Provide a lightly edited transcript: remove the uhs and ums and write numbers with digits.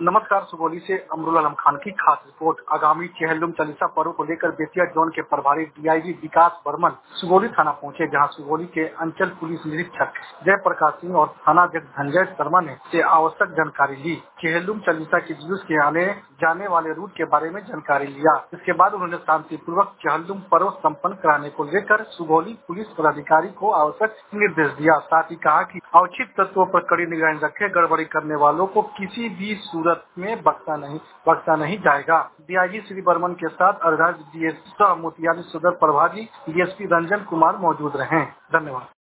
नमस्कार। सुगौली से अमरुल आलम खान की खास रिपोर्ट। आगामी चेहल्लुम चालीसा पर्व को लेकर बेतिया जोन के प्रभारी डीआईजी विकास बर्मन सुगौली थाना पहुंचे, जहां सुगौली के अंचल पुलिस निरीक्षक जयप्रकाश सिंह और थानाध्यक्ष धनंजय शर्मा ने से आवश्यक जानकारी ली। चेहल्लुम चालीसा के जुलूस के आने जाने वाले रूट के बारे में जानकारी लिया। इसके बाद उन्होंने शांतिपूर्वक चेहल्लुम पर्व सम्पन्न कराने को लेकर सुगौली पुलिस पदाधिकारी को आवश्यक निर्देश दिया। साथ ही कहा कि अवांछित तत्वों पर कड़ी निगरानी रखे, गड़बड़ी करने वालों को किसी भी सूरत में बख्शा नहीं जाएगा। डीआईजी श्री बर्मन के साथ अर्धराज डीएसपी सह मोतिहारी सदर प्रभारी डीएसपी रंजन कुमार मौजूद रहे। धन्यवाद।